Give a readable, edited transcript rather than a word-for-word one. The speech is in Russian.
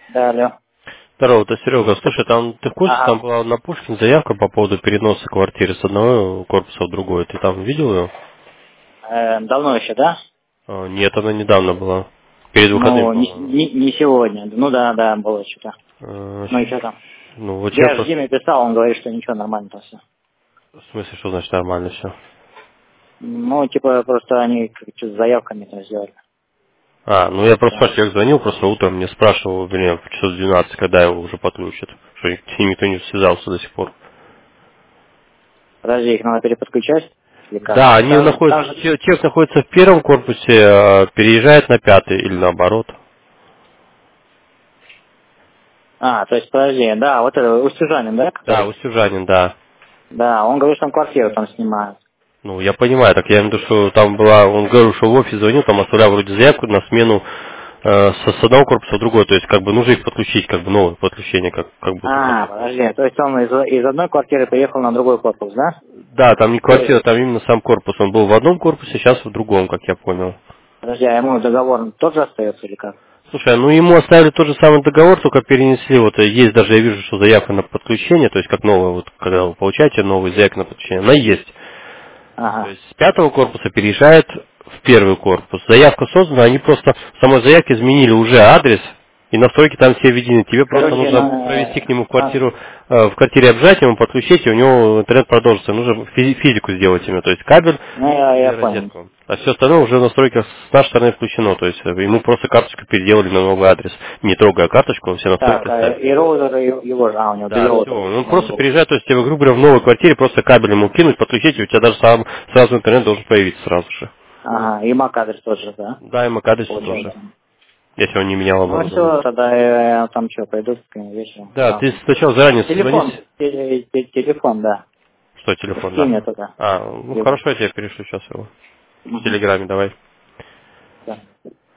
Да, алло. Здорово, это Серега. Слушай, там ты в курсе, там Ага. была на Пушкин заявка по поводу переноса квартиры с одного корпуса в другой. Ты там видел ее? Давно еще, да? Нет, она недавно была. Перед выходными, Ну, по-моему. не сегодня. Ну да, да, было что-то. Ну и что там? Ну, вот я Я же просто... Диме писал, он говорит, что ничего, нормально там все. В смысле, что значит нормально все? Ну, типа, просто они что-то с заявками там сделали. Ну я просто Да. человек звонил просто утром, мне спрашивал, вернее, в часов 12, когда его уже подключат. Что с ним никто не связался до сих пор. Подожди, их надо переподключать? Или как? Да, они Там находятся, же... человек находится в первом корпусе, переезжает на пятый или наоборот. То есть, подожди, да, вот это Устюжанин, да, Да, который? Устюжанин, да. Да, он говорит, что там квартиру там снимают. Ну, я понимаю, так я имею в виду, что там была, он говорил, что в офис звонил, там оставлял вроде заявку на смену с одного корпуса в другой, то есть как бы нужно их подключить, как бы новое подключение, как будто как я понял. Подожди, то есть он из одной квартиры приехал на другой корпус, да? Да, там не То есть, квартира, там именно сам корпус, он был в одном корпусе, сейчас в другом, как я понял. подожди, а ему договор тот же остается или как? Слушай, ну ему оставили тот же самый договор, только перенесли, вот есть даже, я вижу, что заявка на подключение, то есть как новая, вот когда вы получаете новую заявку на подключение, она есть. То Ага. есть с пятого корпуса переезжает в первый корпус. Заявка создана, они просто в самой заявке изменили уже адрес, и настройки там все введены. Тебе просто Короче, нужно провести к нему в квартиру, в квартире обжать ему, подключить, и у него интернет продолжится. Нужно физику сделать ему, то есть кабель и я понял. розетку. А все остальное уже в настройках с нашей стороны включено. То есть ему просто карточку переделали на новый адрес. Не трогая карточку, все настройки Так, оставили. и роутер его же, у него без Да, все. роутера. Он просто переезжает, то есть тебе, грубо говоря, в новой квартире просто кабель ему кинуть, подключить, и у тебя даже сразу интернет должен появиться сразу же. Ага, и MAC адрес тот же, да? Да, и MAC-адрес тоже. Получается. Если он не менял Ну оборудование. все, тогда я там что, пойду вечером. Да, Да. ты сначала заранее созвонись. Телефон, телефон, да. Что, телефон, Скинь да? мне только. Ну Его. хорошо, я тебе перешлю сейчас его. В Мгм. Телеграме давай. Да.